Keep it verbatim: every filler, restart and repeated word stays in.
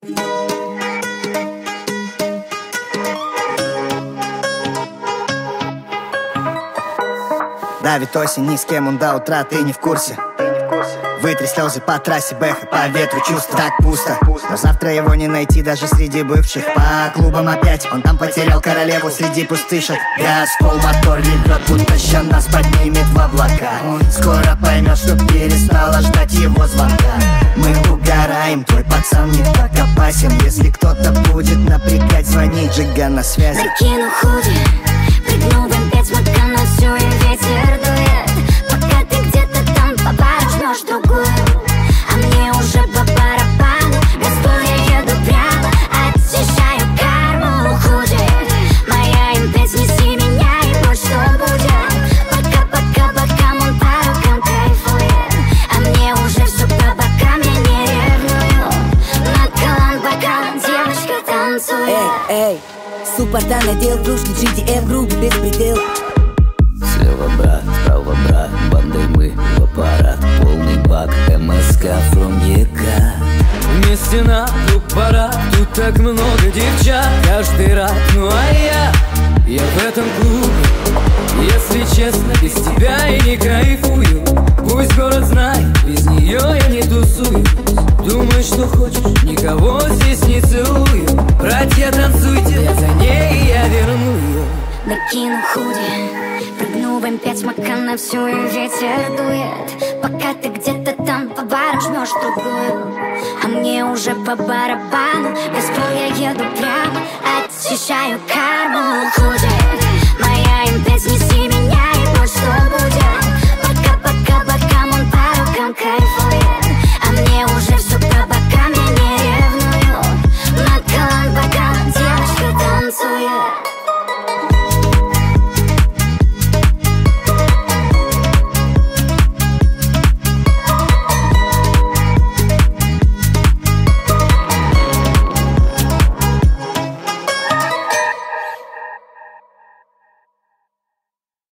Давит осень, ни с кем он до утра, ты не в курсе. Вытри слезы по трассе, бэха, по ветру чувства. Так пусто, но завтра его не найти даже среди бывших. По клубам опять, он там потерял королеву среди пустышек. Газ, пол, мотор ревет, будто ща нас поднимет в облака. Он скоро поймет, что перестала ждать его звонка. Мы угораем, твой пацан не так опасен. Если кто-то будет напрягать, звонить, Джига на связи. Накину худи, прыгну в эм пять, смока на всю и ветер дует. Пока ты где-то там по бару жмешь другую, а мне уже по барабану. Газпол, я еду прямо, очищаю карму. Худи, моя эм пять, неси меня и будь что будет. Пока, пока, пока мон по рукам кайфует, а мне уже все по бокам, я не ревную. Накалан бокалом девочка танцует. Эй, эй, суппорта надел, кружки джи ди эф, грубый беспредел. Слева брат, справа брат, бандой мы в аппарат. Полный бак, эм эс ка from е ка. Вместе на клуб парад, тут так много девчат, каждый рад, ну а я, я в этом клубе. Если честно, без тебя я не кайфую. Пусть город знает, без нее я не тусую. Думай, что хочешь, никого здесь не целую. Братья, танцуйте, я за ней, и я верну ее. Накину худи, прыгну в эм пять, смока на всю и ветер дует. Пока ты где-то там по барам жмешь другую, а мне уже по барабану. Газпол, я еду прямо, очищаю карму. Худи, моя эм пять, неси